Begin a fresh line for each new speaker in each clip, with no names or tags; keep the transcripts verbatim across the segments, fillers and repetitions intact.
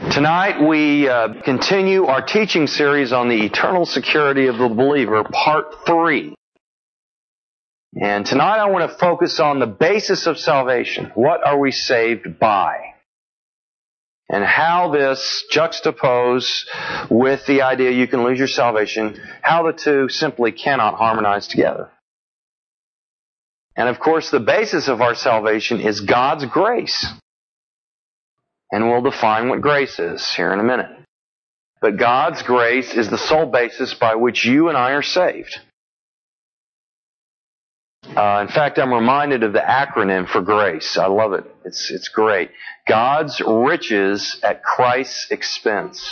Tonight we uh, continue our teaching series on the eternal security of the believer, part three. And tonight I want to focus on the basis of salvation. What are we saved by? And how this juxtapose with the idea you can lose your salvation, how the two simply cannot harmonize together. And of course the basis of our salvation is God's grace. And we'll define what grace is here in a minute. But God's grace is the sole basis by which you and I are saved. Uh, in fact, I'm reminded of the acronym for grace. I love it. It's, it's great. God's riches at Christ's expense.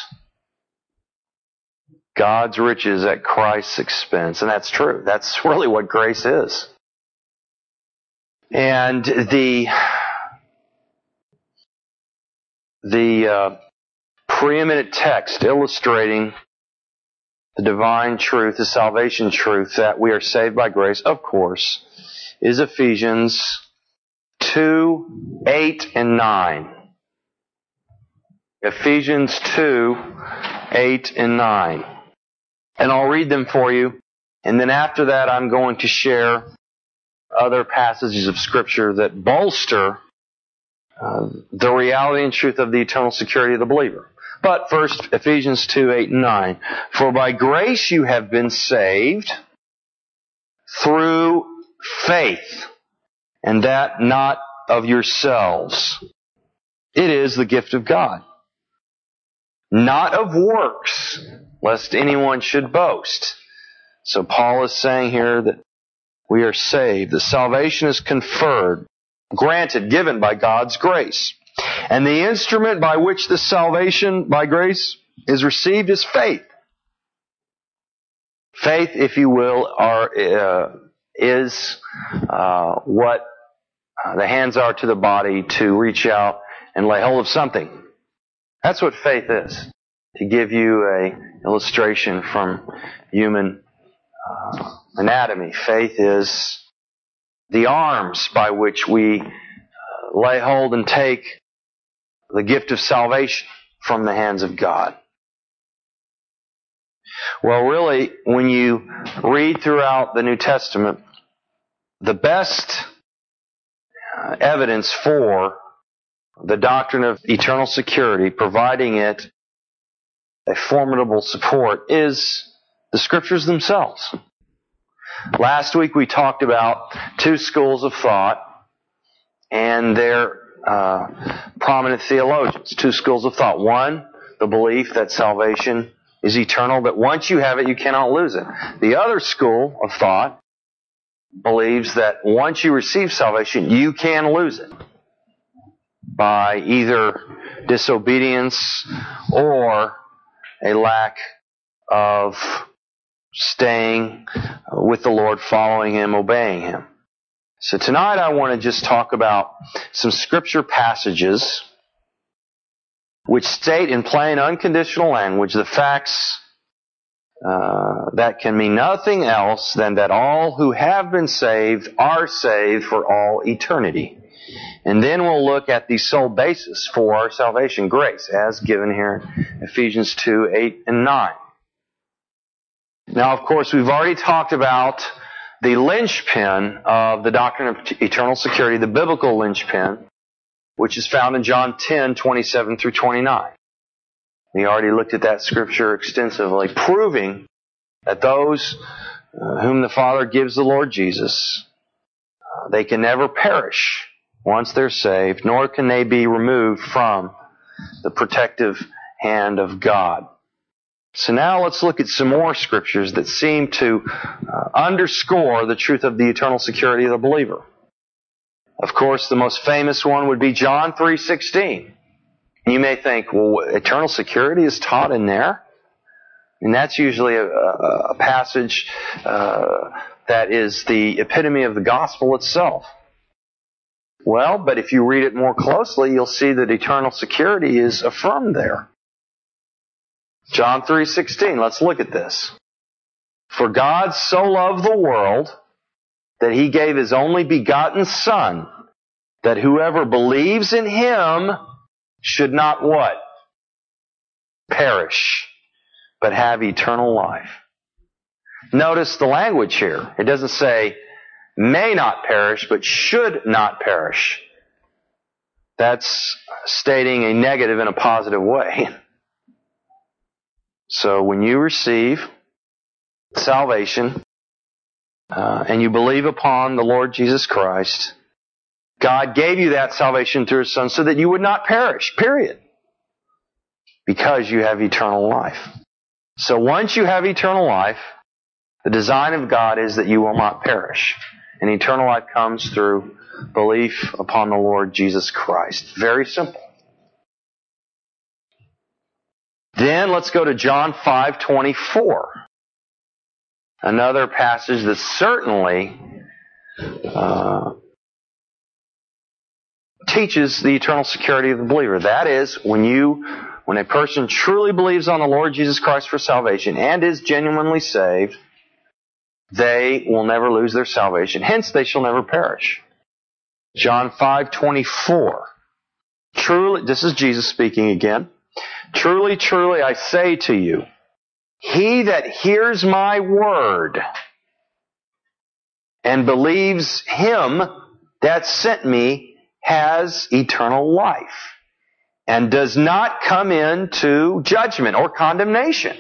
God's riches at Christ's expense. And that's true. That's really what grace is. And the... The uh, preeminent text illustrating the divine truth, the salvation truth that we are saved by grace, of course, is Ephesians two, eight, and nine. Ephesians two, eight, and nine. And I'll read them for you. And then after that, I'm going to share other passages of Scripture that bolster Uh, the reality and truth of the eternal security of the believer. But first, Ephesians two, eight, and nine. For by grace you have been saved through faith, and that not of yourselves. It is the gift of God. Not of works, lest anyone should boast. So Paul is saying here that we are saved. The salvation is conferred, granted, given by God's grace. And the instrument by which the salvation by grace is received is faith. Faith, if you will, are, uh, is uh, what uh, the hands are to the body to reach out and lay hold of something. That's what faith is. To give you an illustration from human uh, anatomy, faith is the arms by which we lay hold and take the gift of salvation from the hands of God. Well, really, when you read throughout the New Testament, the best evidence for the doctrine of eternal security, providing it a formidable support, is the Scriptures themselves. Last week we talked about two schools of thought and their uh, prominent theologians. Two schools of thought. One, the belief that salvation is eternal, that once you have it, you cannot lose it. The other school of thought believes that once you receive salvation, you can lose it by either disobedience or a lack of staying with the Lord, following Him, obeying Him. So tonight I want to just talk about some Scripture passages which state in plain, unconditional language the facts uh, that can mean nothing else than that all who have been saved are saved for all eternity. And then we'll look at the sole basis for our salvation, grace, as given here in Ephesians two, eight, and nine. Now, of course, we've already talked about the linchpin of the doctrine of eternal security, the biblical linchpin, which is found in John ten, twenty-seven through twenty-nine. We already looked at that scripture extensively, proving that those uh, whom the Father gives the Lord Jesus, uh, they can never perish once they're saved, nor can they be removed from the protective hand of God. So now let's look at some more scriptures that seem to uh, underscore the truth of the eternal security of the believer. Of course, the most famous one would be John three sixteen. You may think, well, eternal security is taught in there? And that's usually a, a, a passage uh, that is the epitome of the gospel itself. Well, but if you read it more closely, you'll see that eternal security is affirmed there. John three sixteen, let's look at this. For God so loved the world that He gave His only begotten Son, that whoever believes in Him should not what? perish, but have eternal life. Notice the language here. It doesn't say may not perish, but should not perish. That's stating a negative in a positive way. So when you receive salvation uh, and you believe upon the Lord Jesus Christ, God gave you that salvation through His Son so that you would not perish, period. Because you have eternal life. So once you have eternal life, the design of God is that you will not perish. And eternal life comes through belief upon the Lord Jesus Christ. Very simple. Then let's go to John five twenty-four. Another passage that certainly uh, teaches the eternal security of the believer. That is, when you, when a person truly believes on the Lord Jesus Christ for salvation and is genuinely saved, they will never lose their salvation. Hence, they shall never perish. John five twenty-four. Truly, this is Jesus speaking again. Truly, truly, I say to you, he that hears my word and believes him that sent me has eternal life and does not come into judgment or condemnation,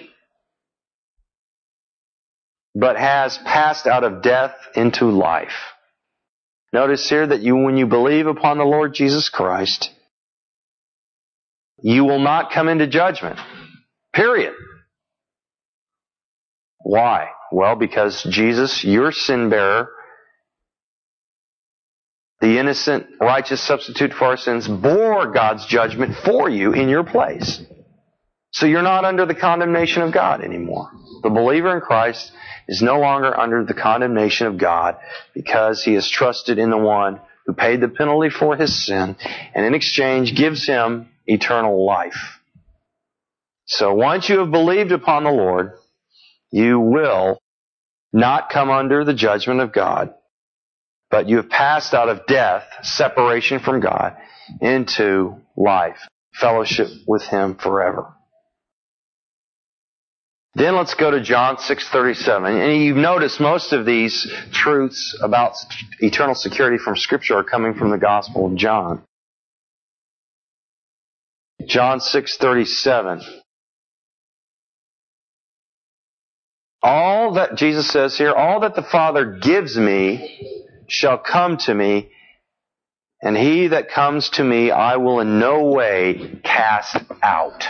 but has passed out of death into life. Notice here that you, when you believe upon the Lord Jesus Christ, you will not come into judgment. Period. Why? Well, because Jesus, your sin bearer, the innocent, righteous substitute for our sins, bore God's judgment for you in your place. So you're not under the condemnation of God anymore. The believer in Christ is no longer under the condemnation of God because he has trusted in the one who paid the penalty for his sin and in exchange gives him eternal life. So once you have believed upon the Lord, you will not come under the judgment of God, but you have passed out of death, separation from God, into life, fellowship with Him forever. Then let's go to John six thirty-seven. And you've noticed most of these truths about eternal security from Scripture are coming from the Gospel of John. John six thirty-seven. All that, Jesus says here, all that the Father gives me shall come to me, and he that comes to me I will in no way cast out.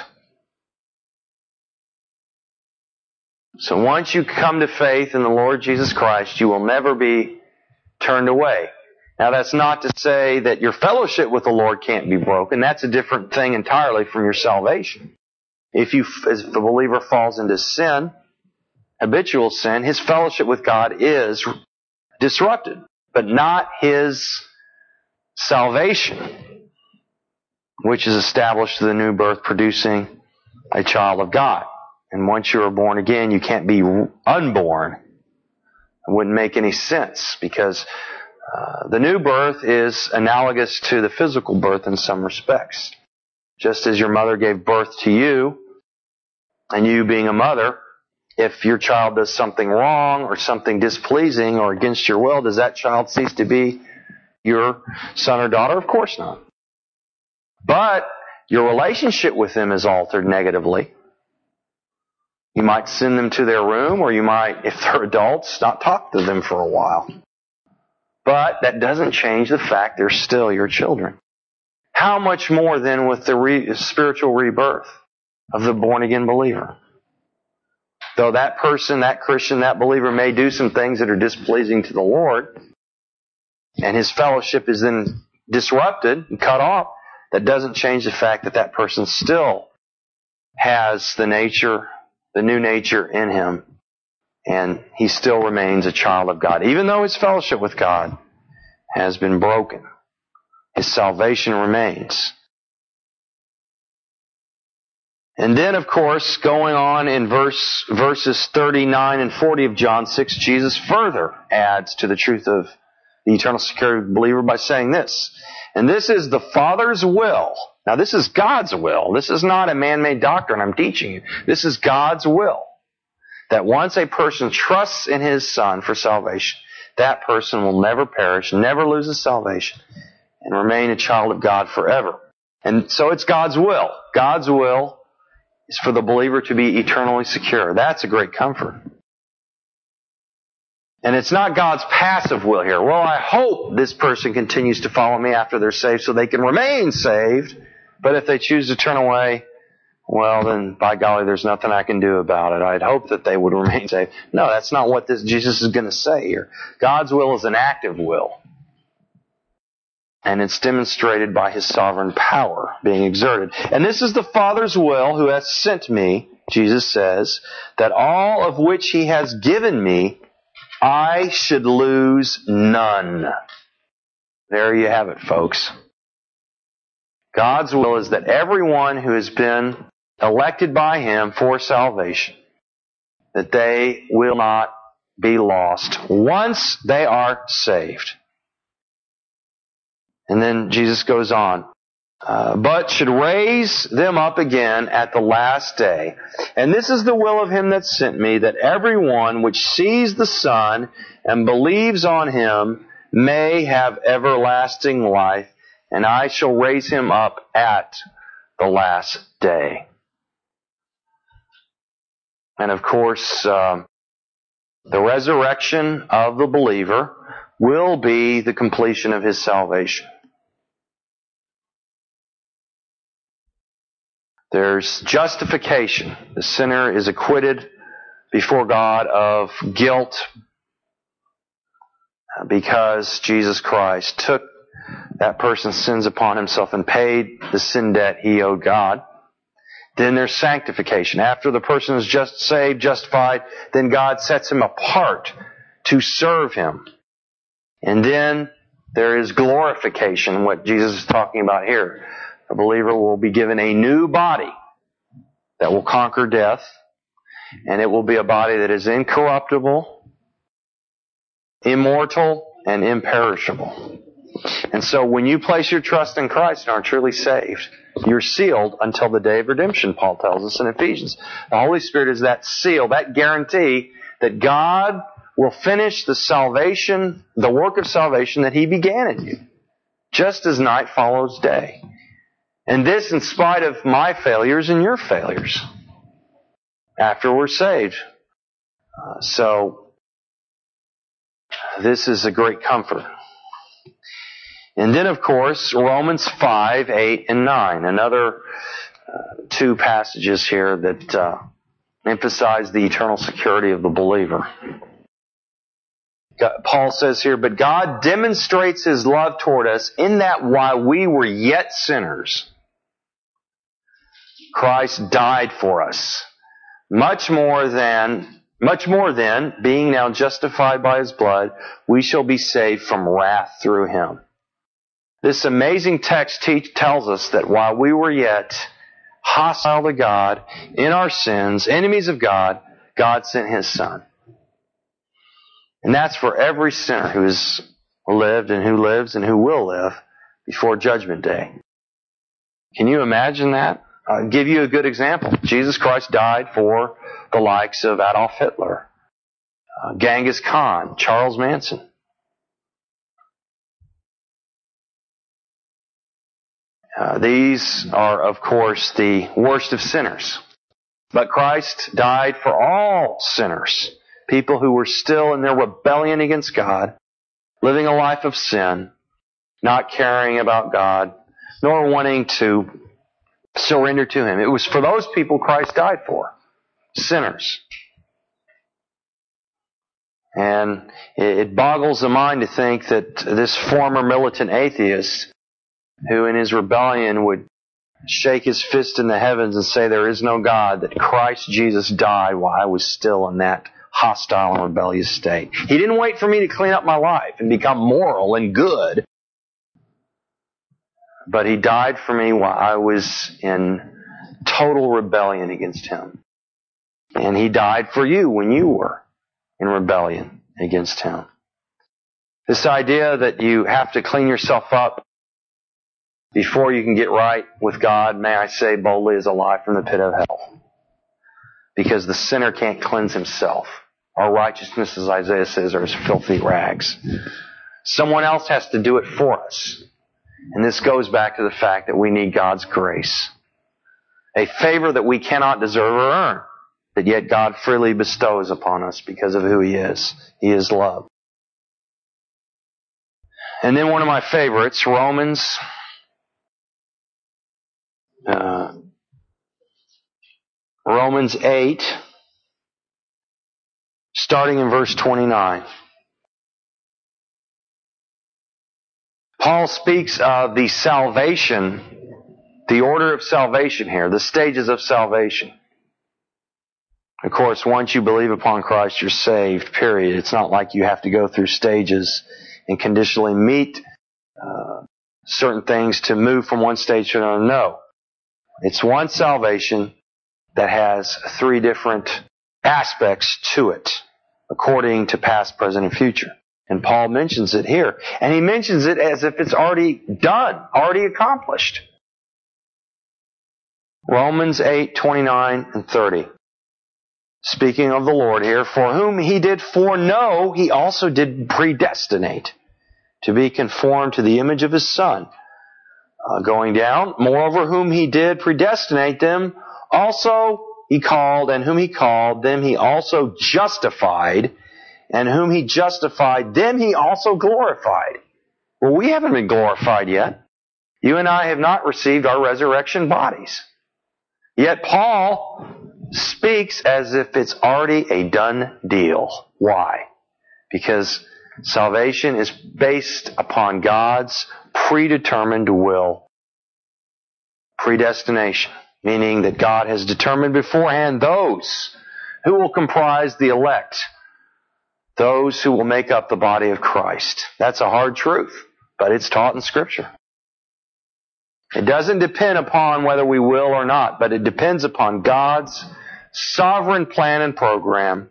So once you come to faith in the Lord Jesus Christ, you will never be turned away. Now that's not to say that your fellowship with the Lord can't be broken. That's a different thing entirely from your salvation. If you, as the believer falls into sin, habitual sin, his fellowship with God is disrupted, but not his salvation, which is established through the new birth, producing a child of God. And once you are born again, you can't be unborn. It wouldn't make any sense because uh, the new birth is analogous to the physical birth in some respects. Just as your mother gave birth to you, and you being a mother, if your child does something wrong or something displeasing or against your will, does that child cease to be your son or daughter? Of course not. But your relationship with them is altered negatively. You might send them to their room, or you might, if they're adults, not talk to them for a while. But that doesn't change the fact they're still your children. How much more then with the re- spiritual rebirth of the born-again believer? Though that person, that Christian, that believer may do some things that are displeasing to the Lord, and his fellowship is then disrupted and cut off, that doesn't change the fact that that person still has the nature, the new nature in him, and he still remains a child of God. Even though his fellowship with God has been broken, his salvation remains. And then, of course, going on in verse verses thirty-nine and forty of John six, Jesus further adds to the truth of the eternal security of the believer by saying this, and this is the Father's will. Now this is God's will. This is not a man-made doctrine I'm teaching you. This is God's will. That once a person trusts in His Son for salvation, that person will never perish, never lose his salvation, and remain a child of God forever. And so it's God's will. God's will is for the believer to be eternally secure. That's a great comfort. And it's not God's passive will here. Well, I hope this person continues to follow me after they're saved so they can remain saved. But if they choose to turn away, well, then by golly, there's nothing I can do about it. I'd hope that they would remain saved. No, that's not what this Jesus is going to say here. God's will is an active will. And it's demonstrated by His sovereign power being exerted. And this is the Father's will who has sent me, Jesus says, that all of which He has given me, I should lose none. There you have it, folks. God's will is that everyone who has been elected by Him for salvation, that they will not be lost once they are saved. And then Jesus goes on, uh, but should raise them up again at the last day. And this is the will of Him that sent me, that everyone which sees the Son and believes on Him may have everlasting life, and I shall raise him up at the last day. And of course, uh, the resurrection of the believer will be the completion of his salvation. There's justification. The sinner is acquitted before God of guilt because Jesus Christ took that person's sins upon Himself and paid the sin debt he owed God. Then there's sanctification. After the person is just saved, justified, then God sets him apart to serve Him. And then there is glorification, what Jesus is talking about here. A believer will be given a new body that will conquer death, and it will be a body that is incorruptible, immortal, and imperishable. And so when you place your trust in Christ and are truly saved, you're sealed until the day of redemption, Paul tells us in Ephesians. The Holy Spirit is that seal, that guarantee that God will finish the salvation, the work of salvation that He began in you, just as night follows day. And this in spite of my failures and your failures after we're saved. Uh, so, this is a great comfort. And then, of course, Romans five, eight, and nine, another uh, two passages here that uh, emphasize the eternal security of the believer. God, Paul says here, but God demonstrates His love toward us in that while we were yet sinners, Christ died for us. Much more than, much more than, being now justified by His blood, we shall be saved from wrath through Him. This amazing text teach, tells us that while we were yet hostile to God, in our sins, enemies of God, God sent His Son. And that's for every sinner who has lived and who lives and who will live before Judgment Day. Can you imagine that? I'll give you a good example. Jesus Christ died for the likes of Adolf Hitler, uh, Genghis Khan, Charles Manson. Uh, these are, of course, the worst of sinners. But Christ died for all sinners, people who were still in their rebellion against God, living a life of sin, not caring about God, nor wanting to surrender to Him. It was for those people Christ died for, sinners. And it boggles the mind to think that this former militant atheist, who in his rebellion would shake his fist in the heavens and say there is no God, that Christ Jesus died while I was still in that hostile and rebellious state. He didn't wait for me to clean up my life and become moral and good, but He died for me while I was in total rebellion against Him. And He died for you when you were in rebellion against Him. This idea that you have to clean yourself up before you can get right with God, may I say boldly, is a lie from the pit of hell. Because the sinner can't cleanse himself. Our righteousness, as Isaiah says, are as filthy rags. Someone else has to do it for us. And this goes back to the fact that we need God's grace. A favor that we cannot deserve or earn, that yet God freely bestows upon us because of who He is. He is love. And then one of my favorites, Romans uh, Romans eight, starting in verse twenty-nine. Paul speaks of the salvation, the order of salvation here, the stages of salvation. Of course, once you believe upon Christ, you're saved, period. It's not like you have to go through stages and conditionally meet uh, certain things to move from one stage to another. No. It's one salvation that has three different aspects to it, according to past, present, and future. And Paul mentions it here. And he mentions it as if it's already done, already accomplished. Romans eight, twenty-nine and thirty. Speaking of the Lord here, for whom He did foreknow, He also did predestinate to be conformed to the image of His Son. Uh, going down, moreover, whom He did predestinate, them also He called, and whom He called, them He also justified, and whom He justified, them He also glorified. Well, we haven't been glorified yet. You and I have not received our resurrection bodies. Yet Paul speaks as if it's already a done deal. Why? Because salvation is based upon God's predetermined will. Predestination, meaning that God has determined beforehand those who will comprise the elect, those who will make up the body of Christ. That's a hard truth, but it's taught in Scripture. It doesn't depend upon whether we will or not, but it depends upon God's sovereign plan and program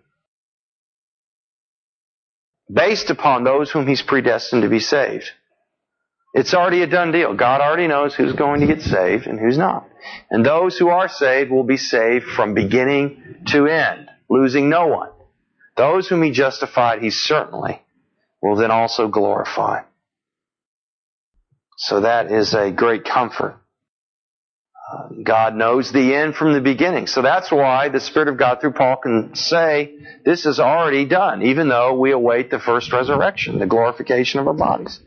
based upon those whom He's predestined to be saved. It's already a done deal. God already knows who's going to get saved and who's not. And those who are saved will be saved from beginning to end, losing no one. Those whom He justified, He certainly will then also glorify. So that is a great comfort. Uh, God knows the end from the beginning. So that's why the Spirit of God through Paul can say, this is already done, even though we await the first resurrection, the glorification of our bodies.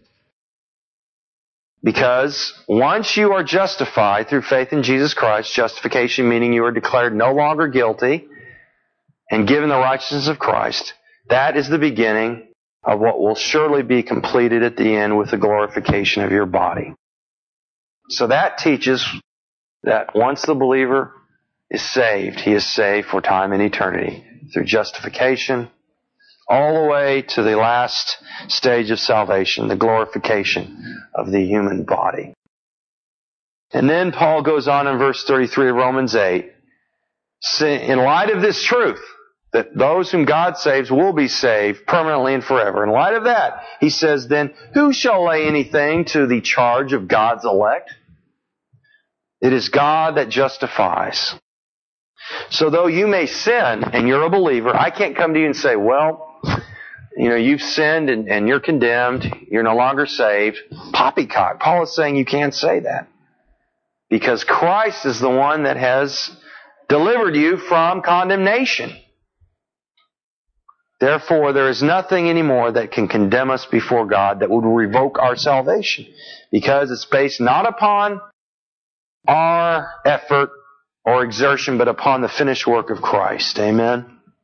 Because once you are justified through faith in Jesus Christ, justification meaning you are declared no longer guilty and given the righteousness of Christ, that is the beginning of what will surely be completed at the end with the glorification of your body. So that teaches that once the believer is saved, he is saved for time and eternity through justification, all the way to the last stage of salvation, the glorification of the human body. And then Paul goes on in verse thirty-three of Romans eight, in light of this truth, that those whom God saves will be saved permanently and forever. In light of that, he says then, who shall lay anything to the charge of God's elect? It is God that justifies. So though you may sin and you're a believer, I can't come to you and say, well, you know, you've sinned and, and you're condemned, you're no longer saved. Poppycock. Paul is saying you can't say that. Because Christ is the one that has delivered you from condemnation. Therefore, there is nothing anymore that can condemn us before God that would revoke our salvation. Because it's based not upon our effort or exertion, but upon the finished work of Christ. Amen?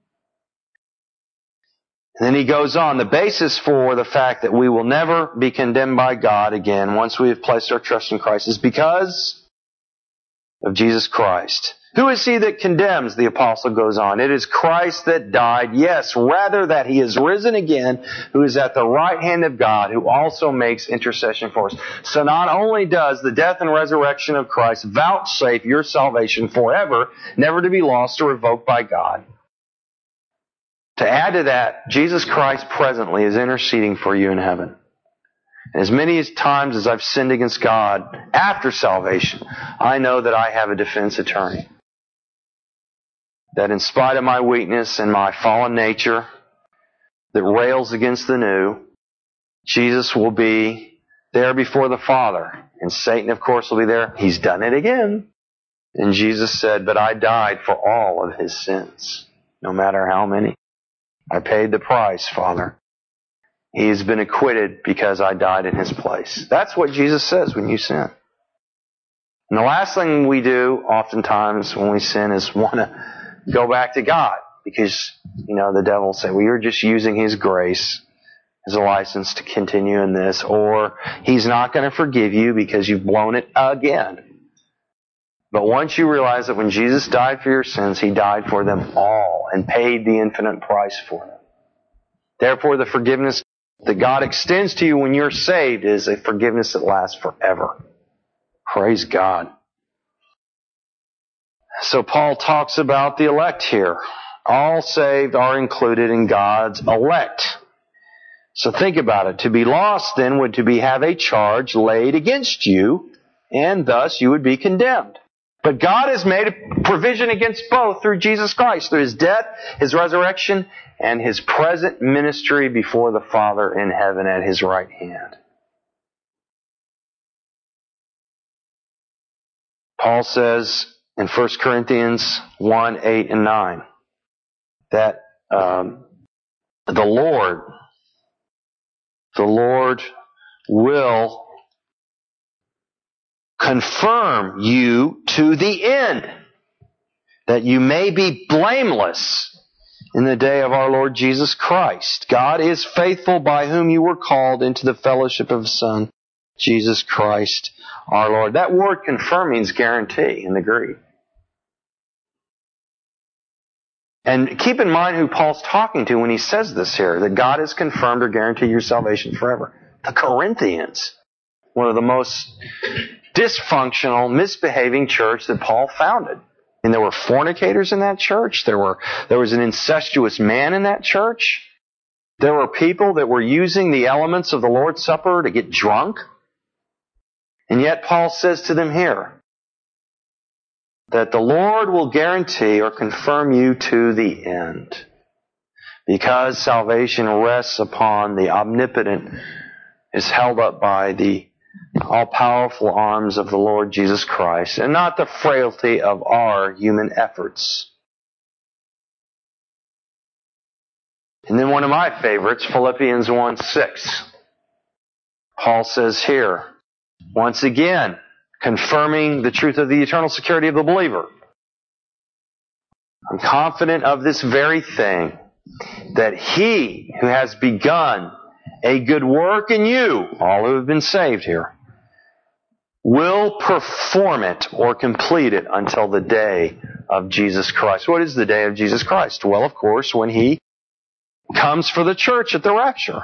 And then he goes on, the basis for the fact that we will never be condemned by God again once we have placed our trust in Christ is because of Jesus Christ. Who is he that condemns? The apostle goes on. It is Christ that died, yes, rather that he is risen again, who is at the right hand of God, who also makes intercession for us. So not only does the death and resurrection of Christ vouchsafe your salvation forever, never to be lost or revoked by God. To add to that, Jesus Christ presently is interceding for you in heaven. As many times as I've sinned against God after salvation, I know that I have a defense attorney. That in spite of my weakness and my fallen nature that rails against the new, Jesus will be there before the Father. And Satan, of course, will be there. He's done it again. And Jesus said, but I died for all of his sins, no matter how many. I paid the price, Father. He has been acquitted because I died in his place. That's what Jesus says when you sin. And the last thing we do oftentimes when we sin is want to go back to God. Because, you know, the devil will say, well, you're just using his grace as a license to continue in this. Or he's not going to forgive you because you've blown it again. But once you realize that when Jesus died for your sins, he died for them all and paid the infinite price for them. Therefore, the forgiveness that God extends to you when you're saved is a forgiveness that lasts forever. Praise God. So Paul talks about the elect here. All saved are included in God's elect. So think about it. To be lost then would to be have a charge laid against you, and thus you would be condemned. But God has made a provision against both through Jesus Christ, through his death, his resurrection, and his present ministry before the Father in heaven at his right hand. Paul says in First Corinthians one, eight, and nine that um, the Lord, the Lord will confirm you to the end, that you may be blameless in the day of our Lord Jesus Christ. God is faithful, by whom you were called into the fellowship of His Son, Jesus Christ our Lord. That word confirm means guarantee in the Greek. And keep in mind who Paul's talking to when he says this here, that God has confirmed or guaranteed your salvation forever. The Corinthians, one of the most dysfunctional, misbehaving church that Paul founded. And there were fornicators in that church. There were there was an incestuous man in that church. There were people that were using the elements of the Lord's Supper to get drunk. And yet Paul says to them here that the Lord will guarantee or confirm you to the end, because salvation rests upon the omnipotent, is held up by the all-powerful arms of the Lord Jesus Christ, and not the frailty of our human efforts. And then one of my favorites, Philippians one six. Paul says here, once again, confirming the truth of the eternal security of the believer. I'm confident of this very thing, that He who has begun a good work in you, all who have been saved here, will perform it or complete it until the day of Jesus Christ. What is the day of Jesus Christ? Well, of course, when He comes for the church at the rapture.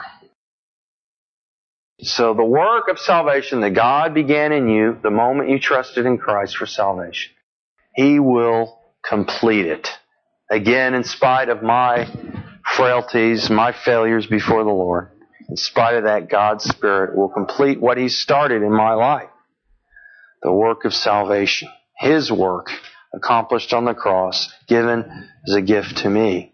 So the work of salvation that God began in you the moment you trusted in Christ for salvation, He will complete it. Again, in spite of my frailties, my failures before the Lord, in spite of that, God's Spirit will complete what He started in my life. The work of salvation. His work accomplished on the cross, given as a gift to me.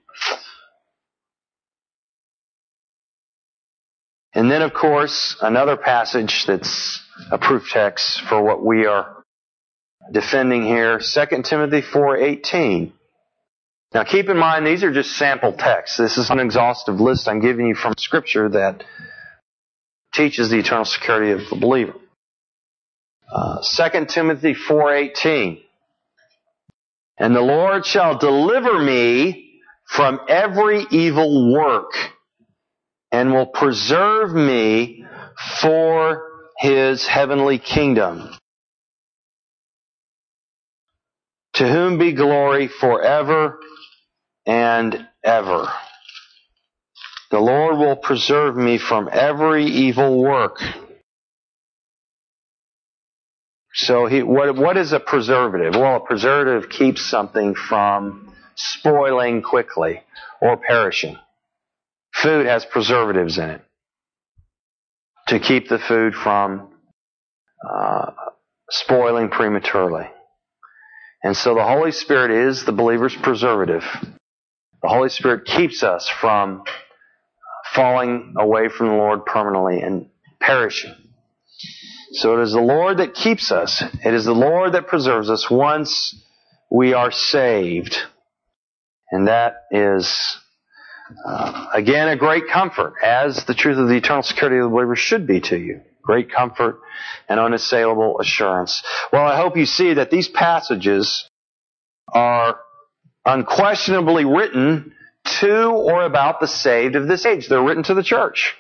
And then, of course, another passage that's a proof text for what we are defending here, Second Timothy four eighteen. Now keep in mind, these are just sample texts. This is an exhaustive list I'm giving you from Scripture that teaches the eternal security of the believer. Uh, Second Timothy four eighteen. And the Lord shall deliver me from every evil work, and will preserve me for His heavenly kingdom. To whom be glory forever and ever. The Lord will preserve me from every evil work. So he, what, what is a preservative? Well, a preservative keeps something from spoiling quickly or perishing. Food has preservatives in it. to keep the food from uh, spoiling prematurely. And so the Holy Spirit is the believer's preservative. The Holy Spirit keeps us from falling away from the Lord permanently and perishing. So it is the Lord that keeps us. It is the Lord that preserves us once we are saved. And that is, uh, again, a great comfort, as the truth of the eternal security of the believer should be to you. Great comfort and unassailable assurance. Well, I hope you see that these passages are unquestionably written to or about the saved of this age. They're written to the church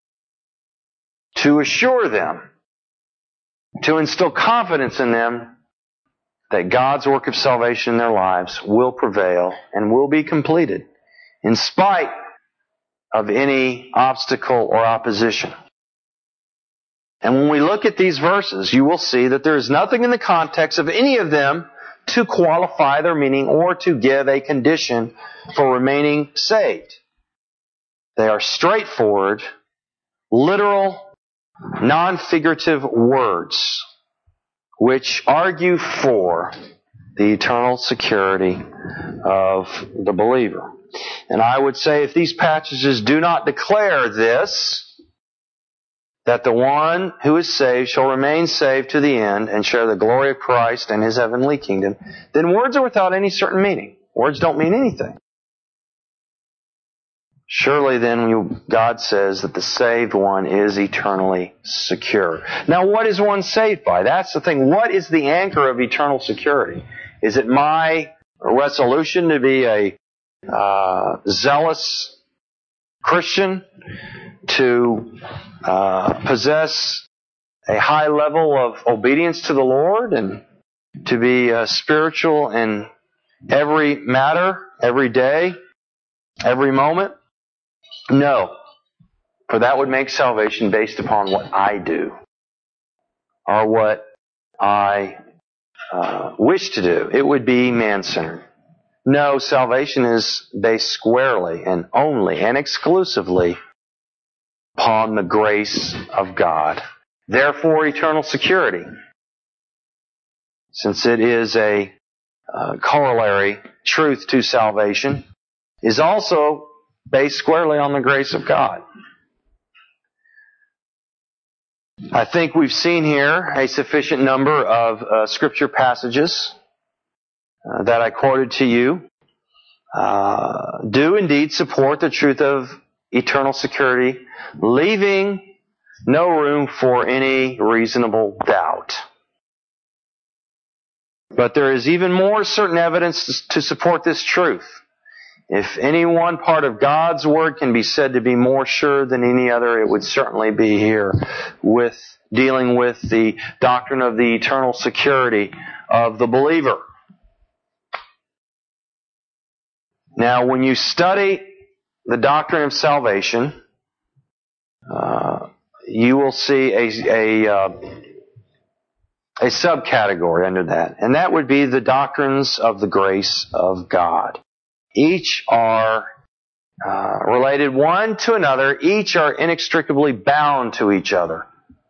to assure them, to instill confidence in them that God's work of salvation in their lives will prevail and will be completed in spite of any obstacle or opposition. And when we look at these verses, you will see that there is nothing in the context of any of them to qualify their meaning or to give a condition for remaining saved. They are straightforward, literal, non-figurative words which argue for the eternal security of the believer. And I would say if these passages do not declare this, that the one who is saved shall remain saved to the end and share the glory of Christ and His heavenly kingdom, then words are without any certain meaning. Words don't mean anything. Surely then you, God says that the saved one is eternally secure. Now what is one saved by? That's the thing. What is the anchor of eternal security? Is it my resolution to be a uh, zealous Christian, to uh, possess a high level of obedience to the Lord and to be uh, spiritual in every matter, every day, every moment? No, for that would make salvation based upon what I do or what I uh, wish to do. It would be man-centered. No, salvation is based squarely and only and exclusively upon the grace of God. Therefore, eternal security, since it is a uh, corollary truth to salvation, is also based squarely on the grace of God. I think we've seen here a sufficient number of uh, scripture passages uh, that I quoted to you uh, do indeed support the truth of eternal security, leaving no room for any reasonable doubt. But there is even more certain evidence to support this truth. If any one part of God's Word can be said to be more sure than any other, it would certainly be here with dealing with the doctrine of the eternal security of the believer. Now, when you study the doctrine of salvation, uh, you will see a, a, uh, a subcategory under that, and that would be the doctrines of the grace of God. Each are uh, related one to another. Each are inextricably bound to each other.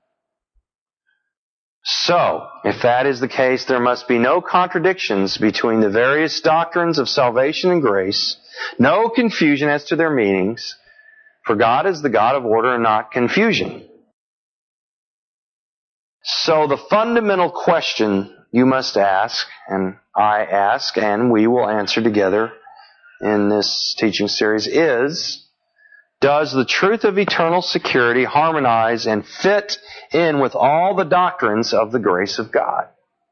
So, if that is the case, there must be no contradictions between the various doctrines of salvation and grace, no confusion as to their meanings, for God is the God of order and not confusion. So the fundamental question you must ask, and I ask, and we will answer together in this teaching series is, does the truth of eternal security harmonize and fit in with all the doctrines of the grace of God?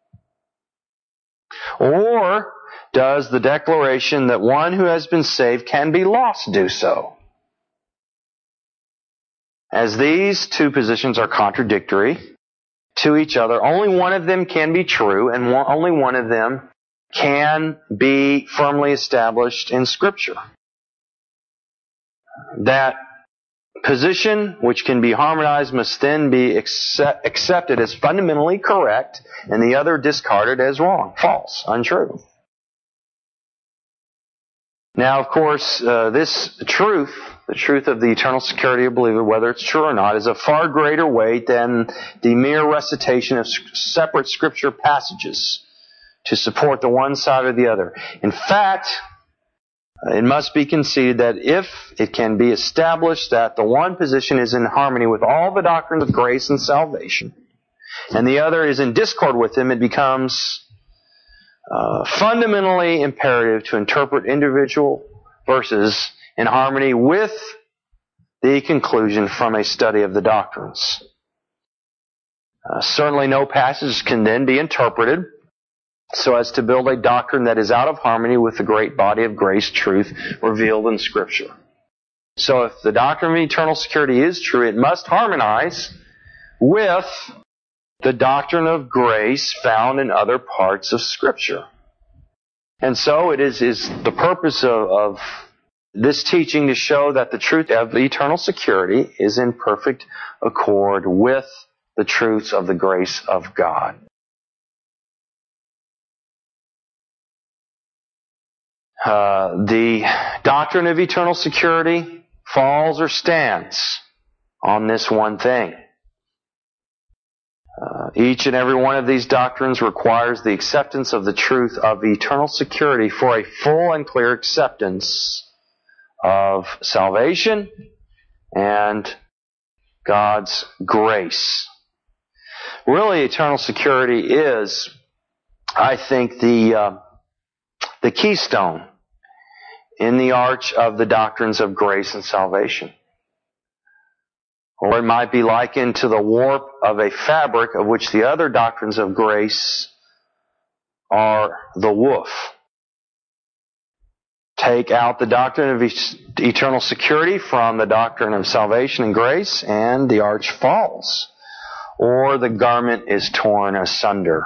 Or does the declaration that one who has been saved can be lost do so? As these two positions are contradictory to each other, only one of them can be true, and one, only one of them can be firmly established in Scripture. That position, which can be harmonized, must then be accept, accepted as fundamentally correct, and the other discarded as wrong, false, untrue. Now, of course, uh, this truth, the truth of the eternal security of a believer, whether it's true or not, is of far greater weight than the mere recitation of separate Scripture passages to support the one side or the other. In fact, it must be conceded that if it can be established that the one position is in harmony with all the doctrines of grace and salvation, and the other is in discord with them, it becomes uh, fundamentally imperative to interpret individual verses in harmony with the conclusion from a study of the doctrines. Uh, certainly no passage can then be interpreted so as to build a doctrine that is out of harmony with the great body of grace truth revealed in Scripture. So if the doctrine of eternal security is true, it must harmonize with the doctrine of grace found in other parts of Scripture. And so it is, is the purpose of, of this teaching to show that the truth of eternal security is in perfect accord with the truths of the grace of God. Uh, the doctrine of eternal security falls or stands on this one thing. Uh, each and every one of these doctrines requires the acceptance of the truth of eternal security for a full and clear acceptance of salvation and God's grace. Really, eternal security is, I think, the uh, the keystone in the arch of the doctrines of grace and salvation. Or it might be likened to the warp of a fabric of which the other doctrines of grace are the woof. Take out the doctrine of eternal security from the doctrine of salvation and grace, and the arch falls, or the garment is torn asunder.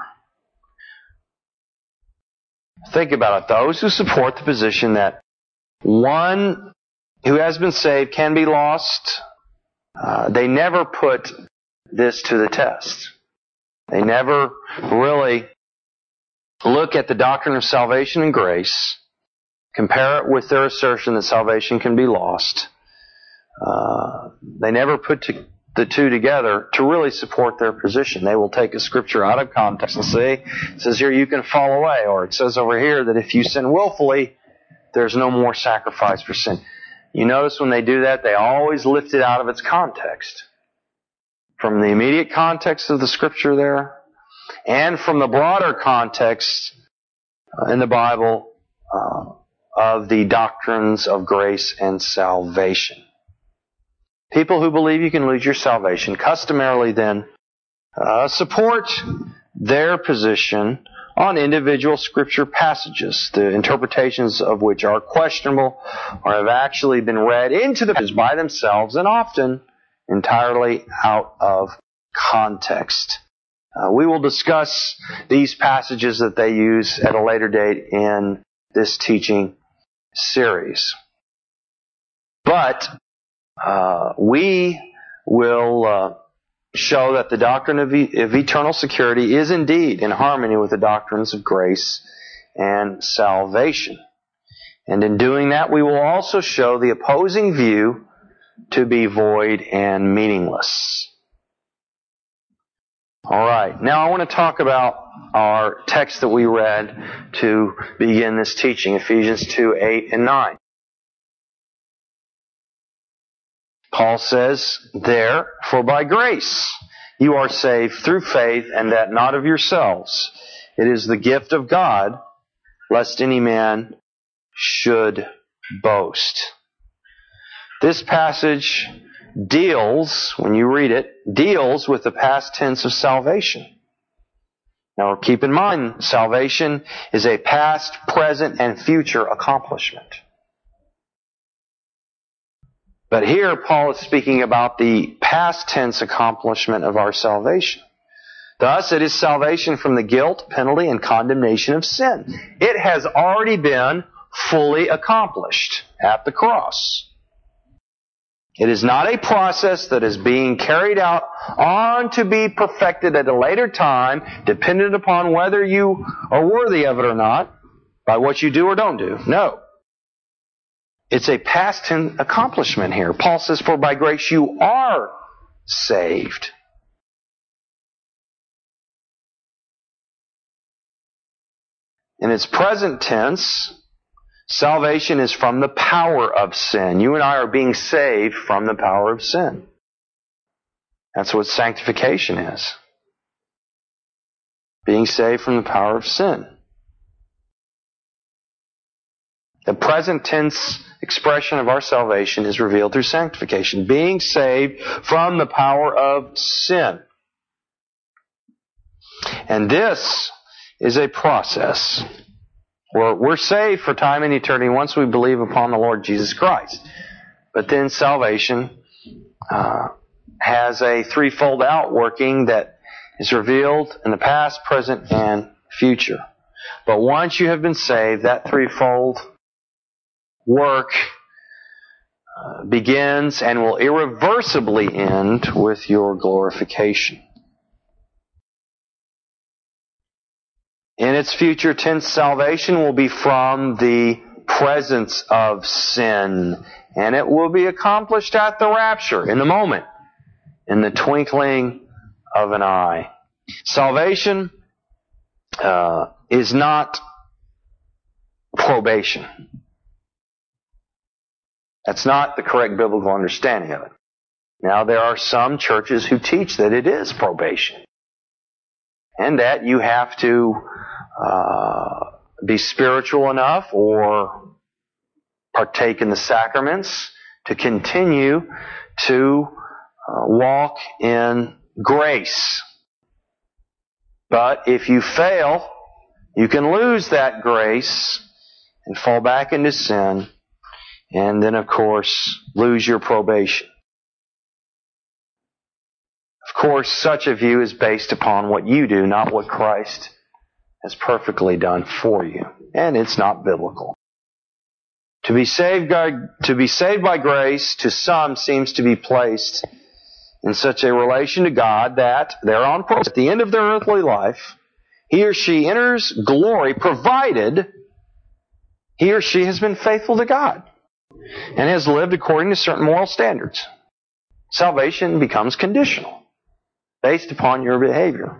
Think about it. Those who support the position that one who has been saved can be lost, uh, they never put this to the test. They never really look at the doctrine of salvation and grace, compare it with their assertion that salvation can be lost. Uh, they never put to, the two together to really support their position. They will take a scripture out of context and say, it says here you can fall away, or it says over here that if you sin willfully, there's no more sacrifice for sin. You notice when they do that, they always lift it out of its context. From the immediate context of the scripture there, and from the broader context in the Bible uh, of the doctrines of grace and salvation. People who believe you can lose your salvation customarily then uh, support their position on individual scripture passages, the interpretations of which are questionable or have actually been read into the passages by themselves and often entirely out of context. Uh, we will discuss these passages that they use at a later date in this teaching series. But uh, we will uh, show that the doctrine of, e- of eternal security is indeed in harmony with the doctrines of grace and salvation. And in doing that, we will also show the opposing view to be void and meaningless. All right. Now I want to talk about our text that we read to begin this teaching, Ephesians two, eight, and nine. Paul says there, for by grace you are saved through faith, and that not of yourselves. It is the gift of God, lest any man should boast. This passage deals, when you read it, deals with the past tense of salvation. Now keep in mind, salvation is a past, present, and future accomplishment. But here Paul is speaking about the past tense accomplishment of our salvation. Thus, it is salvation from the guilt, penalty, and condemnation of sin. It has already been fully accomplished at the cross. It is not a process that is being carried out on to be perfected at a later time, dependent upon whether you are worthy of it or not, by what you do or don't do. No. it's a past tense accomplishment here. Paul says, for by grace you are saved. In its present tense, salvation is from the power of sin. You and I are being saved from the power of sin. That's what sanctification is. Being saved from the power of sin. The present tense expression of our salvation is revealed through sanctification. Being saved from the power of sin. And this is a process. We're, we're saved for time and eternity once we believe upon the Lord Jesus Christ. But then salvation uh, has a threefold outworking that is revealed in the past, present, and future. But once you have been saved, that threefold work uh, begins and will irreversibly end with your glorification. In its future tense, salvation will be from the presence of sin, and it will be accomplished at the rapture, in the moment, in the twinkling of an eye. Salvation uh, is not probation. That's not the correct biblical understanding of it. Now, there are some churches who teach that it is probation, and that you have to uh, be spiritual enough or partake in the sacraments to continue to uh, walk in grace. But if you fail, you can lose that grace and fall back into sin, and then, of course, lose your probation. Of course, such a view is based upon what you do, not what Christ has perfectly done for you. And it's not biblical. To be saved by, to be saved by grace to some seems to be placed in such a relation to God that they're on purpose. At the end of their earthly life, he or she enters glory provided he or she has been faithful to God and has lived according to certain moral standards. Salvation becomes conditional, based upon your behavior.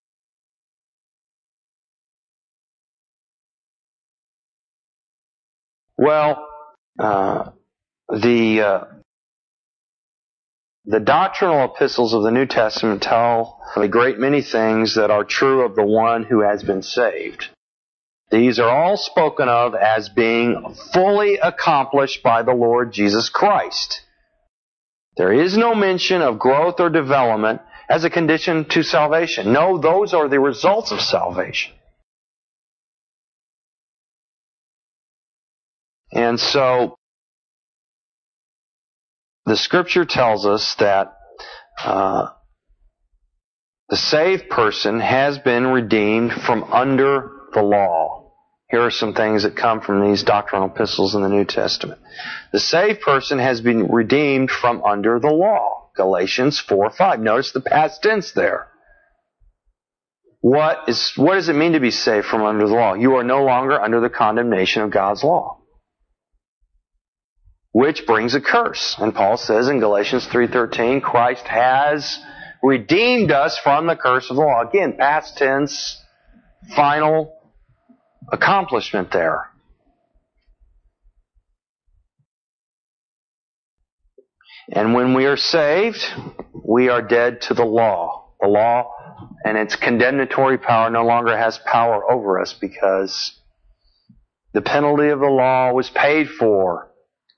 Well, uh, the uh, the doctrinal epistles of the New Testament tell a great many things that are true of the one who has been saved. These are all spoken of as being fully accomplished by the Lord Jesus Christ. There is no mention of growth or development as a condition to salvation. No, those are the results of salvation. And so, the Scripture tells us that uh, the saved person has been redeemed from under the law. Here are some things that come from these doctrinal epistles in the New Testament. The saved person has been redeemed from under the law. Galatians four five. Notice the past tense there. What is what does it mean to be saved from under the law? You are no longer under the condemnation of God's law, which brings a curse. And Paul says in Galatians three thirteen, Christ has redeemed us from the curse of the law. Again, past tense, final accomplishment there. And when we are saved, we are dead to the law. The law and its condemnatory power no longer has power over us because the penalty of the law was paid for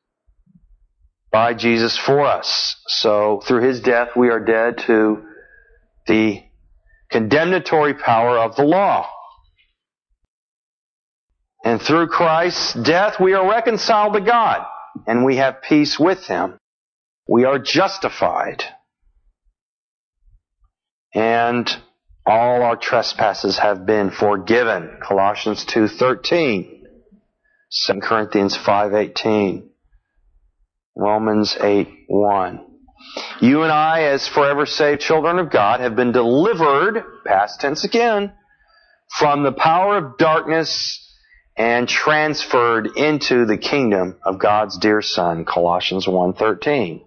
by Jesus for us. So through His death, we are dead to the condemnatory power of the law. And through Christ's death, we are reconciled to God, and we have peace with Him. We are justified. And all our trespasses have been forgiven. Colossians two thirteen, Second Corinthians five eighteen, Romans eight one. You and I, as forever saved children of God, have been delivered, past tense again, from the power of darkness and transferred into the kingdom of God's dear Son, Colossians one thirteen.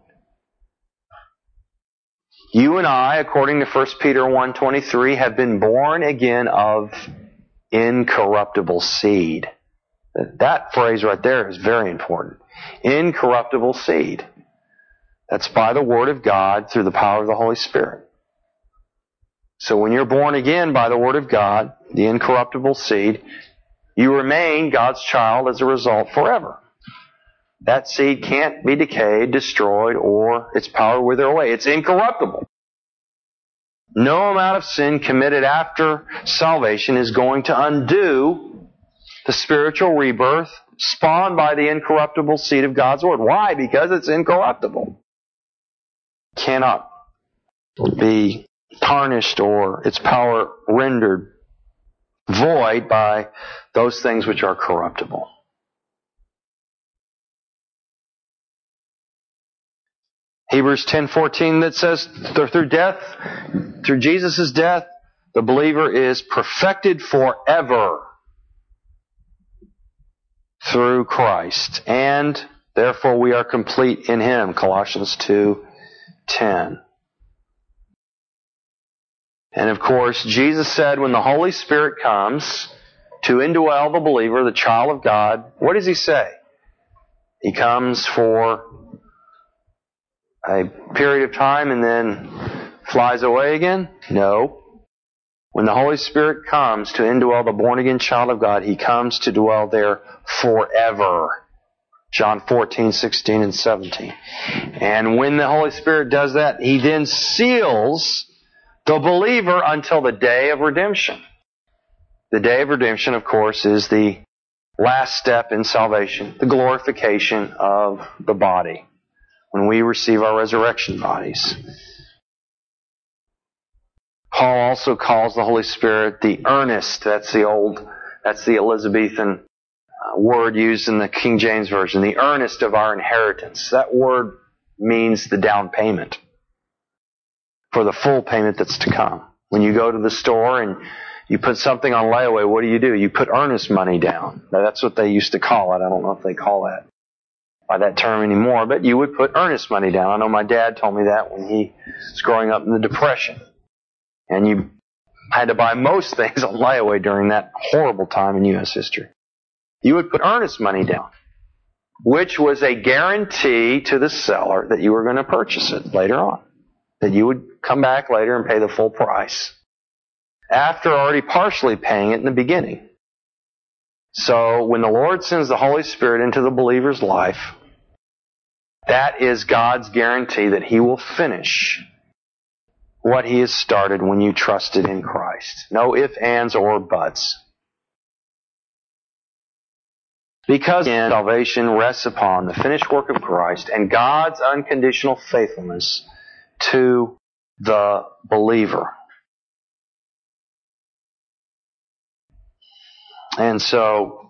You and I, according to First Peter one twenty-three, have been born again of incorruptible seed. That phrase right there is very important. Incorruptible seed. That's by the Word of God through the power of the Holy Spirit. So when you're born again by the Word of God, the incorruptible seed, you remain God's child as a result forever. That seed can't be decayed, destroyed, or its power wither away. It's incorruptible. No amount of sin committed after salvation is going to undo the spiritual rebirth spawned by the incorruptible seed of God's Word. Why? Because it's incorruptible. Cannot be tarnished or its power rendered void by those things which are corruptible. Hebrews ten fourteen that says through death, through Jesus' death, the believer is perfected forever through Christ, and therefore we are complete in Him, Colossians two ten. And of course, Jesus said when the Holy Spirit comes to indwell the believer, the child of God, what does He say? He comes for a period of time and then flies away again? No. When the Holy Spirit comes to indwell the born-again child of God, He comes to dwell there forever. John fourteen, sixteen, and seventeen. And when the Holy Spirit does that, He then seals the believer until the day of redemption. The day of redemption, of course, is the last step in salvation, the glorification of the body, when we receive our resurrection bodies. Paul also calls the Holy Spirit the earnest. That's the old, that's the Elizabethan uh, word used in the King James Version. The earnest of our inheritance. That word means the down payment for the full payment that's to come. When you go to the store and you put something on layaway, what do you do? You put earnest money down. Now, that's what they used to call it. I don't know if they call that by that term anymore, but you would put earnest money down. I know my dad told me that when he was growing up in the Depression. And you had to buy most things on layaway during that horrible time in U S history. You would put earnest money down, which was a guarantee to the seller that you were going to purchase it later on, that you would come back later and pay the full price after already partially paying it in the beginning. So when the Lord sends the Holy Spirit into the believer's life, that is God's guarantee that He will finish what He has started when you trusted in Christ. No ifs, ands, or buts. Because salvation rests upon the finished work of Christ and God's unconditional faithfulness to the believer. And so,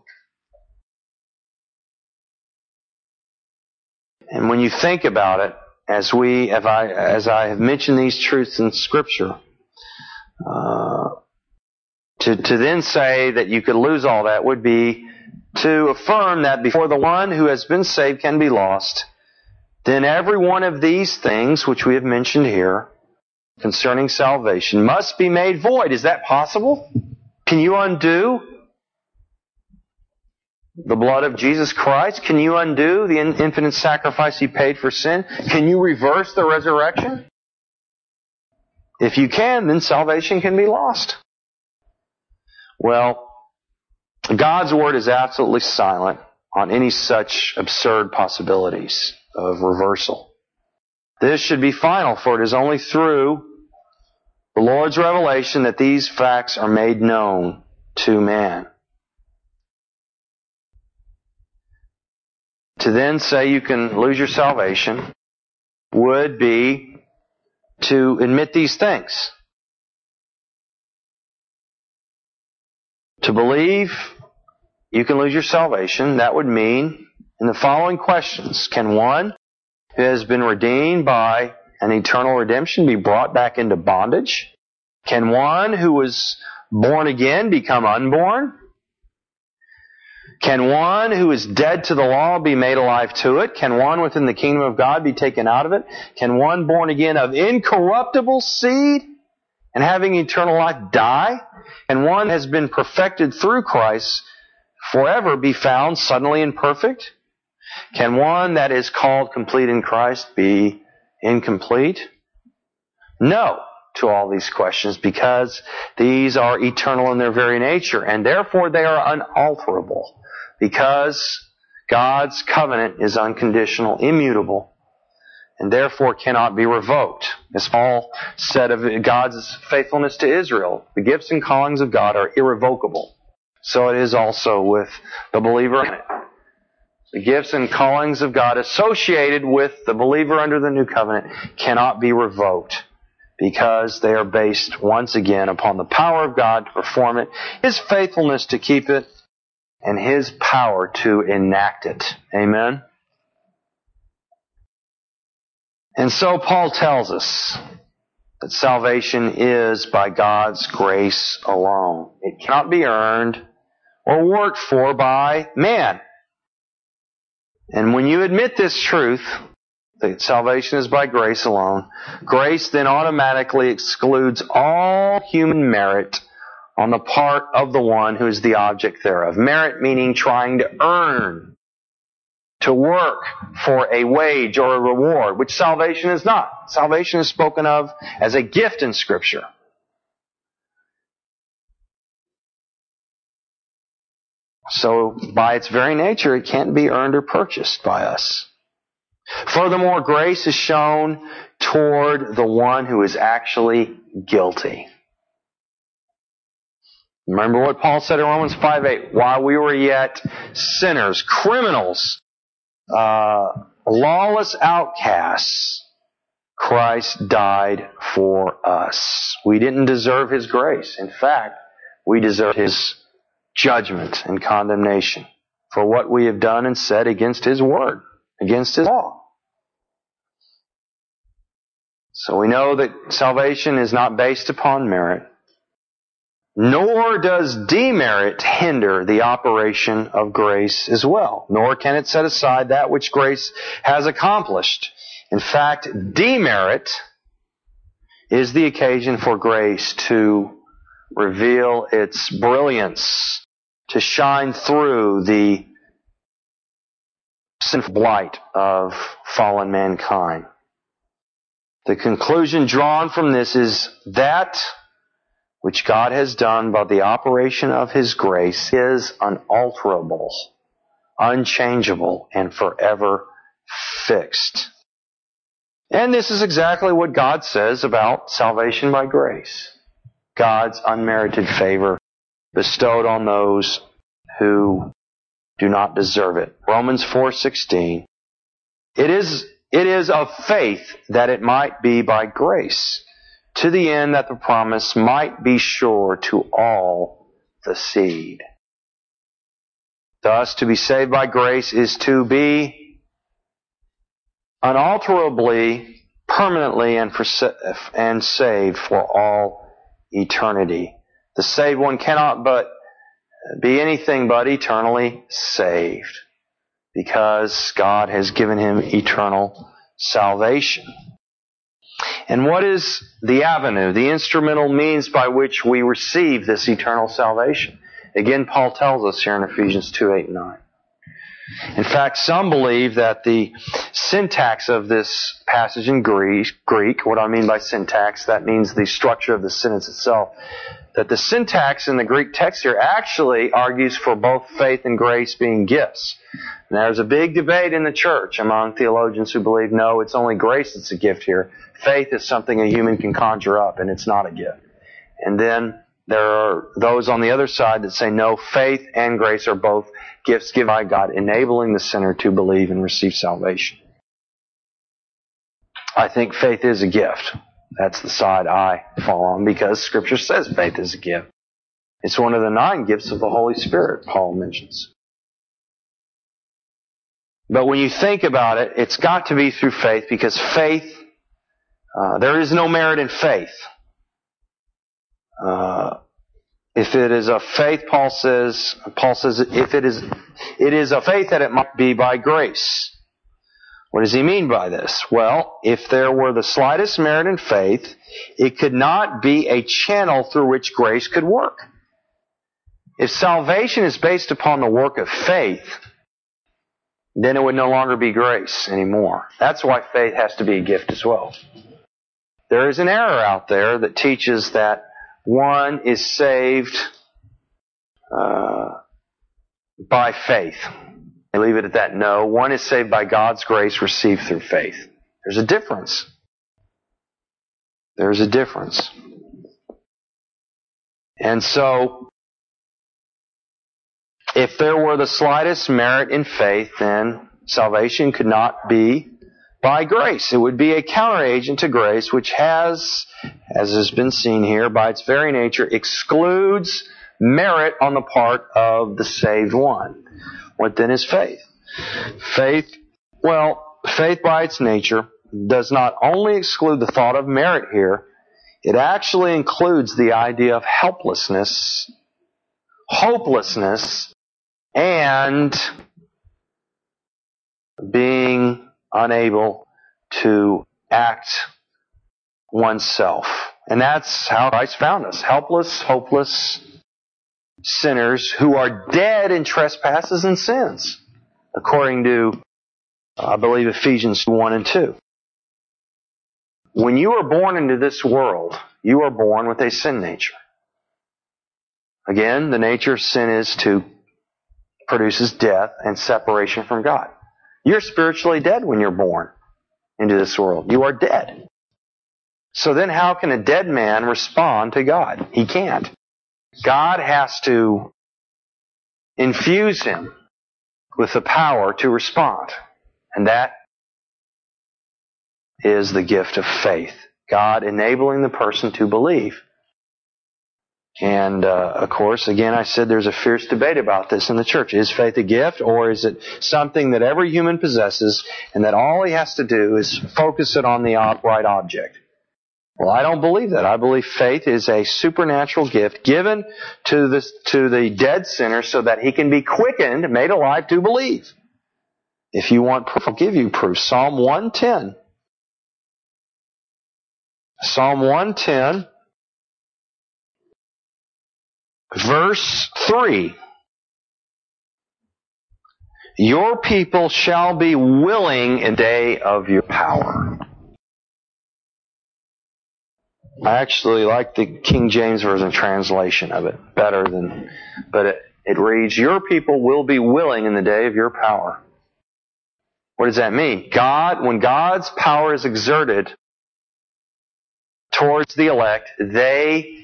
and when you think about it, as we, as I, as I have mentioned these truths in Scripture, uh, to to then say that you could lose all that would be to affirm that before the one who has been saved can be lost, then every one of these things which we have mentioned here concerning salvation must be made void. Is that possible? Can you undo the blood of Jesus Christ? Can you undo the infinite sacrifice He paid for sin? Can you reverse the resurrection? If you can, then salvation can be lost. Well, God's Word is absolutely silent on any such absurd possibilities of reversal. This should be final, for it is only through the Lord's revelation that these facts are made known to man. To then say you can lose your salvation would be to admit these things. To believe you can lose your salvation, that would mean in the following questions. Can one who has been redeemed by an eternal redemption be brought back into bondage? Can one who was born again become unborn? Can one who is dead to the law be made alive to it? Can one within the kingdom of God be taken out of it? Can one born again of incorruptible seed and having eternal life die? And one has been perfected through Christ forever be found suddenly imperfect? Can one that is called complete in Christ be incomplete? No to all these questions, because these are eternal in their very nature, and therefore they are unalterable, because God's covenant is unconditional, immutable, and therefore cannot be revoked. As Paul said of God's faithfulness to Israel, the gifts and callings of God are irrevocable. So it is also with the believer in it. The gifts and callings of God associated with the believer under the new covenant cannot be revoked, because they are based once again upon the power of God to perform it, His faithfulness to keep it, and His power to enact it. Amen? And so Paul tells us that salvation is by God's grace alone. It cannot be earned or worked for by man. And when you admit this truth, that salvation is by grace alone, grace then automatically excludes all human merit on the part of the one who is the object thereof. Merit meaning trying to earn, to work for a wage or a reward, which salvation is not. Salvation is spoken of as a gift in Scripture. So, by its very nature, it can't be earned or purchased by us. Furthermore, grace is shown toward the one who is actually guilty. Remember what Paul said in Romans five eight, while we were yet sinners, criminals, uh, lawless outcasts, Christ died for us. We didn't deserve His grace. In fact, we deserve His judgment and condemnation for what we have done and said against His word, against His law. So we know that salvation is not based upon merit, nor does demerit hinder the operation of grace as well, nor can it set aside that which grace has accomplished. In fact, demerit is the occasion for grace to reveal its brilliance, to shine through the sinful blight of fallen mankind. The conclusion drawn from this is that which God has done by the operation of His grace is unalterable, unchangeable, and forever fixed. And this is exactly what God says about salvation by grace. God's unmerited favor bestowed on those who do not deserve it. Romans four sixteen. It is It is of faith that it might be by grace, to the end that the promise might be sure to all the seed. Thus, to be saved by grace is to be unalterably, permanently, and, for, and saved for all eternity. The saved one cannot but be anything but eternally saved, because God has given him eternal salvation. And what is the avenue, the instrumental means by which we receive this eternal salvation? Again, Paul tells us here in Ephesians two, eight, and nine. In fact, some believe that the syntax of this passage in Greek, Greek, what I mean by syntax, that means the structure of the sentence itself, that the syntax in the Greek text here actually argues for both faith and grace being gifts. And there's a big debate in the church among theologians who believe, no, it's only grace that's a gift here. Faith is something a human can conjure up, and it's not a gift. And then there are those on the other side that say, no, faith and grace are both gifts given by God, enabling the sinner to believe and receive salvation. I think faith is a gift. That's the side I fall on, because Scripture says faith is a gift. It's one of the nine gifts of the Holy Spirit, Paul mentions. But when you think about it, it's got to be through faith, because faith, uh, there is no merit in faith. Uh, If it is of faith, Paul says, Paul says, if it is, it is of faith that it might be by grace. What does he mean by this? Well, if there were the slightest merit in faith, it could not be a channel through which grace could work. If salvation is based upon the work of faith, then it would no longer be grace anymore. That's why faith has to be a gift as well. There is an error out there that teaches that one is saved uh, by faith. I leave it at that. No, one is saved by God's grace received through faith. There's a difference. There's a difference. And so, if there were the slightest merit in faith, then salvation could not be by grace. It would be a counteragent to grace, which has, as has been seen here, by its very nature, excludes merit on the part of the saved one. What then is faith? Faith, well, faith by its nature does not only exclude the thought of merit here, it actually includes the idea of helplessness, hopelessness, and being unable to act oneself. And that's how Christ found us. Helpless, hopeless sinners who are dead in trespasses and sins, according to, I believe, Ephesians one and two. When you are born into this world, you are born with a sin nature. Again, the nature of sin is to produces death and separation from God. You're spiritually dead when you're born into this world. You are dead. So then how can a dead man respond to God? He can't. God has to infuse him with the power to respond. And that is the gift of faith. God enabling the person to believe. And, uh, of course, again, I said there's a fierce debate about this in the church. Is faith a gift, or is it something that every human possesses and that all he has to do is focus it on the right object? Well, I don't believe that. I believe faith is a supernatural gift given to the, to the dead sinner so that he can be quickened, made alive to believe. If you want proof, I'll give you proof. Psalm one ten. Psalm one ten. Verse three. Your people shall be willing in the day of your power. I actually like the King James Version translation of it better than, but it, it reads, your people will be willing in the day of your power. What does that mean? God, when God's power is exerted towards the elect, they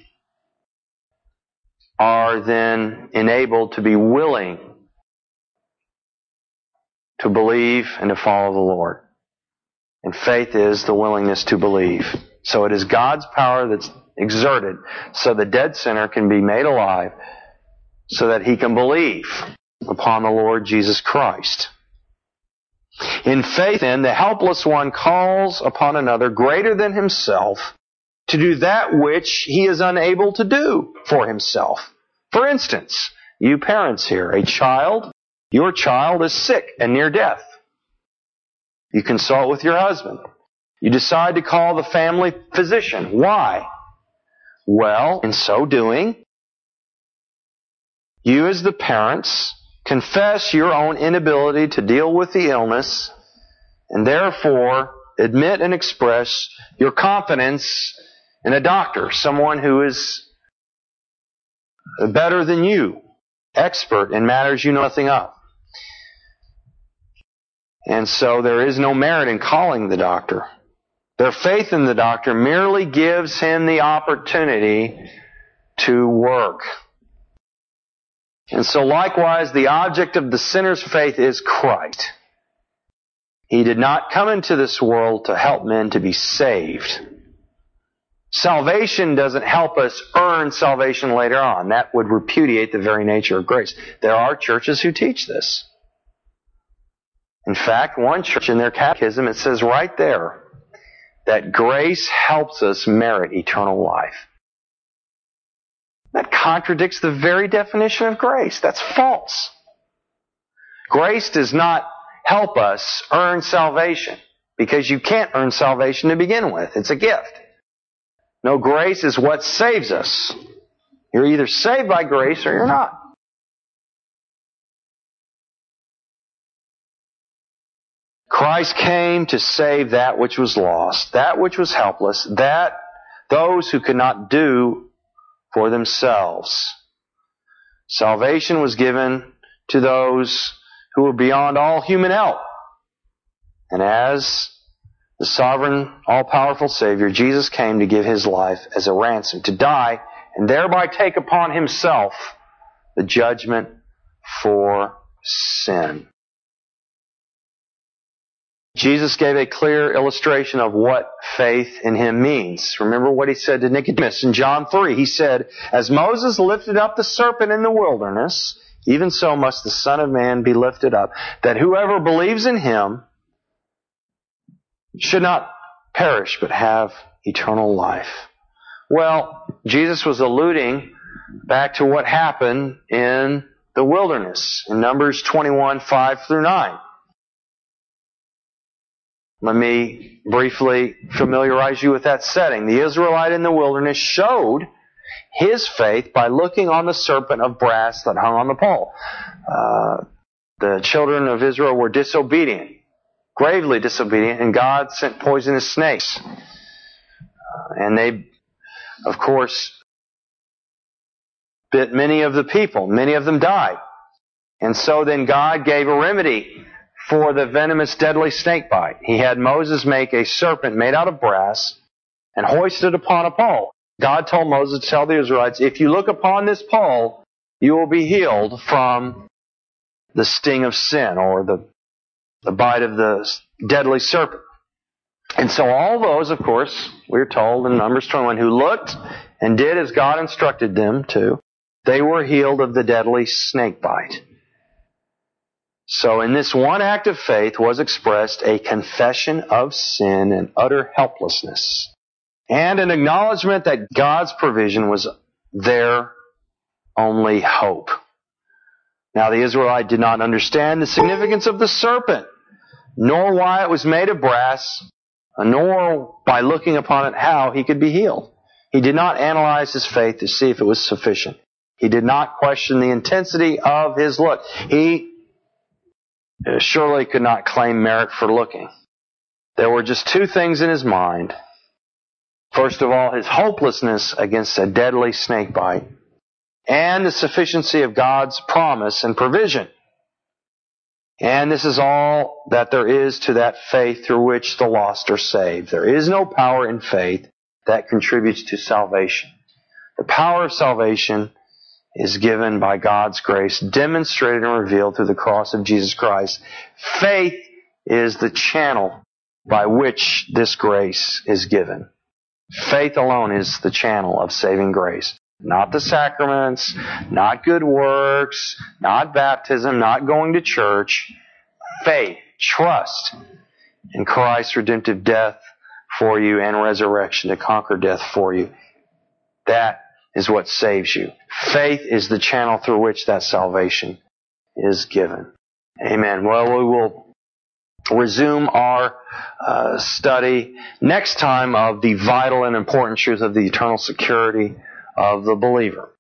are then enabled to be willing to believe and to follow the Lord. And faith is the willingness to believe. So it is God's power that's exerted so the dead sinner can be made alive so that he can believe upon the Lord Jesus Christ. In faith, then, the helpless one calls upon another greater than himself to do that which he is unable to do for himself. For instance, you parents here, a child, your child is sick and near death. You consult with your husband. You decide to call the family physician. Why? Well, in so doing, you as the parents confess your own inability to deal with the illness and therefore admit and express your confidence in a doctor, someone who is better than you, expert in matters you know nothing of. And so there is no merit in calling the doctor. Their faith in the doctor merely gives him the opportunity to work. And so likewise, the object of the sinner's faith is Christ. He did not come into this world to help men to be saved. Salvation doesn't help us earn salvation later on. That would repudiate the very nature of grace. There are churches who teach this. In fact, one church in their catechism, it says right there that grace helps us merit eternal life. That contradicts the very definition of grace. That's false. Grace does not help us earn salvation, because you can't earn salvation to begin with. It's a gift. No, grace is what saves us. You're either saved by grace or you're not. Christ came to save that which was lost, that which was helpless, that those who could not do for themselves. Salvation was given to those who were beyond all human help. And as the sovereign, all-powerful Savior, Jesus came to give His life as a ransom, to die and thereby take upon Himself the judgment for sin. Jesus gave a clear illustration of what faith in Him means. Remember what He said to Nicodemus in John three. He said, "As Moses lifted up the serpent in the wilderness, even so must the Son of Man be lifted up, that whoever believes in Him should not perish but have eternal life." Well, Jesus was alluding back to what happened in the wilderness in Numbers twenty-one, five through nine. Let me briefly familiarize you with that setting. The Israelite in the wilderness showed his faith by looking on the serpent of brass that hung on the pole. Uh, the children of Israel were disobedient, gravely disobedient, and God sent poisonous snakes. Uh, and they, of course, bit many of the people. Many of them died. And so then God gave a remedy for the venomous, deadly snake bite. He had Moses make a serpent made out of brass and hoist it upon a pole. God told Moses to tell the Israelites, if you look upon this pole, you will be healed from the sting of sin, or the, the bite of the deadly serpent. And so all those, of course, we're told in Numbers twenty-one, who looked and did as God instructed them to, they were healed of the deadly snake bite. So in this one act of faith was expressed a confession of sin and utter helplessness, and an acknowledgement that God's provision was their only hope. Now the Israelite did not understand the significance of the serpent, nor why it was made of brass, nor by looking upon it how he could be healed. He did not analyze his faith to see if it was sufficient. He did not question the intensity of his look. He surely could not claim merit for looking. There were just two things in his mind. First of all, his hopelessness against a deadly snake bite, and the sufficiency of God's promise and provision. And this is all that there is to that faith through which the lost are saved. There is no power in faith that contributes to salvation. The power of salvation is given by God's grace, demonstrated and revealed through the cross of Jesus Christ. Faith is the channel by which this grace is given. Faith alone is the channel of saving grace. Not the sacraments, not good works, not baptism, not going to church. Faith, trust in Christ's redemptive death for you and resurrection to conquer death for you. That is what saves you. Faith is the channel through which that salvation is given. Amen. Well, we will resume our uh, study next time of the vital and important truth of the eternal security of the believer.